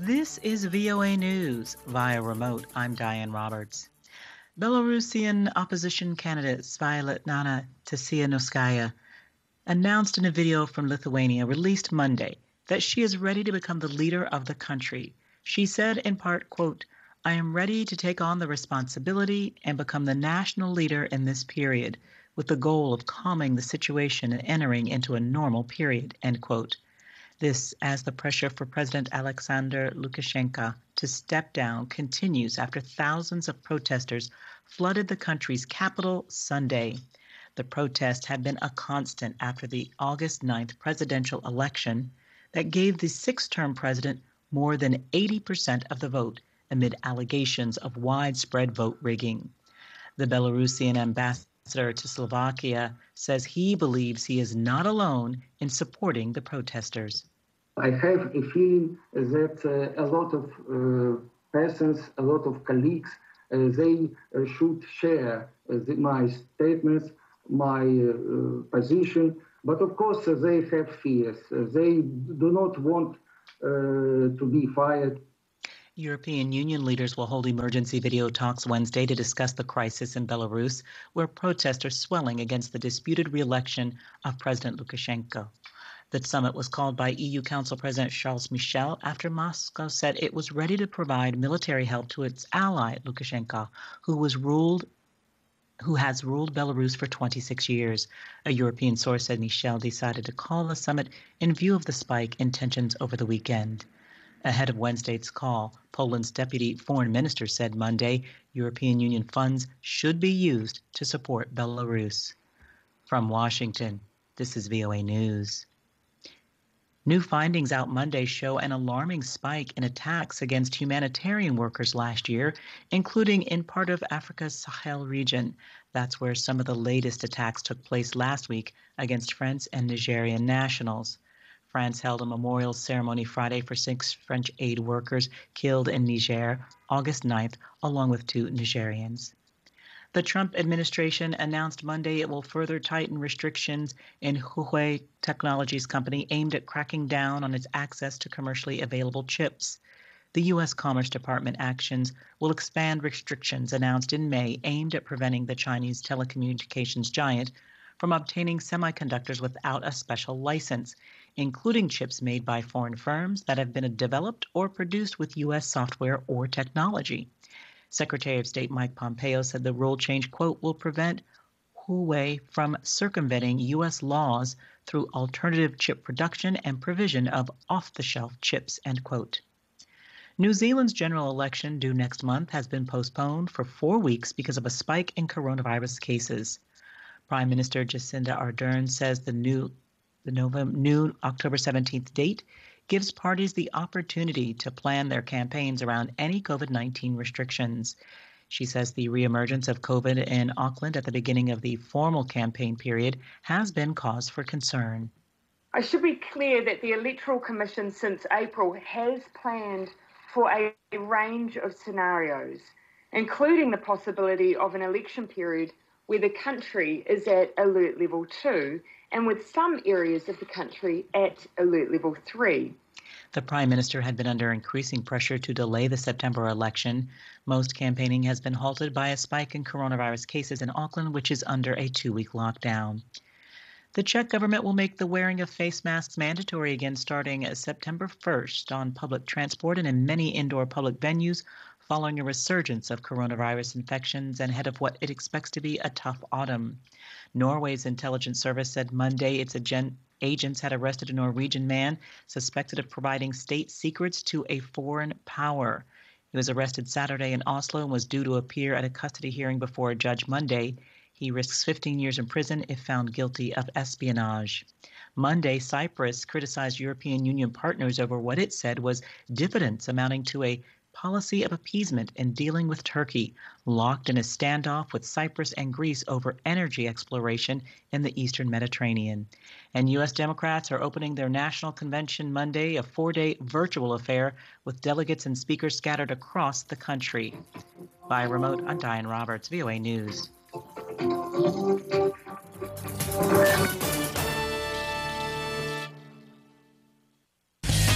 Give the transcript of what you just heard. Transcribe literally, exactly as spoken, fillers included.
This is V O A News via remote. I'm Diane Roberts. Belarusian opposition candidate Svetlana Tsikhanouskaya announced in a video from Lithuania released Monday that she is ready to become the leader of the country. She said in part, quote, "I am ready to take on the responsibility and become the national leader in this period with the goal of calming the situation and entering into a normal period," end quote. This as the pressure for President Alexander Lukashenko to step down continues after thousands of protesters flooded the country's capital Sunday. The protest had been a constant after the August ninth presidential election that gave the six-term president more than eighty percent of the vote amid allegations of widespread vote rigging. The Belarusian ambassador to Slovakia says he believes he is not alone in supporting the protesters. I have a feeling that uh, a lot of uh, persons, a lot of colleagues, uh, they uh, should share uh, the, my statements, my uh, position, but of course uh, they have fears. Uh, they do not want uh, to be fired. European Union leaders will hold emergency video talks Wednesday to discuss the crisis in Belarus, where protests are swelling against the disputed re-election of President Lukashenko. The summit was called by E U Council President Charles Michel after Moscow said it was ready to provide military help to its ally Lukashenko, who was ruled who has ruled Belarus for twenty-six years. A European source said Michel decided to call the summit in view of the spike in tensions over the weekend. Ahead of Wednesday's call, Poland's deputy foreign minister said Monday European Union funds should be used to support Belarus. From Washington, this is V O A News. New findings out Monday show an alarming spike in attacks against humanitarian workers last year, including in part of Africa's Sahel region. That's where some of the latest attacks took place last week against French and Nigerian nationals. France held a memorial ceremony Friday for six French aid workers killed in Niger, August ninth, along with two Nigerians. The Trump administration announced Monday it will further tighten restrictions in Huawei Technologies company aimed at cracking down on its access to commercially available chips. The U S Commerce Department actions will expand restrictions announced in May aimed at preventing the Chinese telecommunications giant from obtaining semiconductors without a special license, including chips made by foreign firms that have been developed or produced with U S software or technology. Secretary of State Mike Pompeo said the rule change, quote, will prevent Huawei from circumventing U S laws through alternative chip production and provision of off-the-shelf chips, end quote. New Zealand's general election due next month has been postponed for four weeks because of a spike in coronavirus cases. Prime Minister Jacinda Ardern says the new the November, new October seventeenth date gives parties the opportunity to plan their campaigns around any COVID nineteen restrictions. She says the reemergence of COVID in Auckland at the beginning of the formal campaign period has been cause for concern. I should be clear that the Electoral Commission since April has planned for a range of scenarios, including the possibility of an election period where the country is at alert level two and with some areas of the country at alert level three. The Prime Minister had been under increasing pressure to delay the September election. Most campaigning has been halted by a spike in coronavirus cases in Auckland, which is under a two-week lockdown. The Czech government will make the wearing of face masks mandatory again starting September first on public transport and in many indoor public venues, following a resurgence of coronavirus infections and ahead of what it expects to be a tough autumn. Norway's intelligence service said Monday its agen- agents had arrested a Norwegian man suspected of providing state secrets to a foreign power. He was arrested Saturday in Oslo and was due to appear at a custody hearing before a judge Monday. He risks fifteen years in prison if found guilty of espionage. Monday, Cyprus criticized European Union partners over what it said was dividends amounting to a policy of appeasement in dealing with Turkey, locked in a standoff with Cyprus and Greece over energy exploration in the eastern Mediterranean. And U S Democrats are opening their national convention Monday, a four-day virtual affair with delegates and speakers scattered across the country. By remote, I'm Diane Roberts, V O A News.